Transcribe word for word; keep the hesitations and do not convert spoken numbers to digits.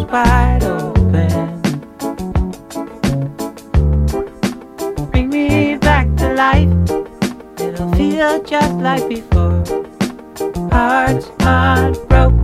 wide open. Bring me back to life. It'll feel just like before. Hearts unbroken.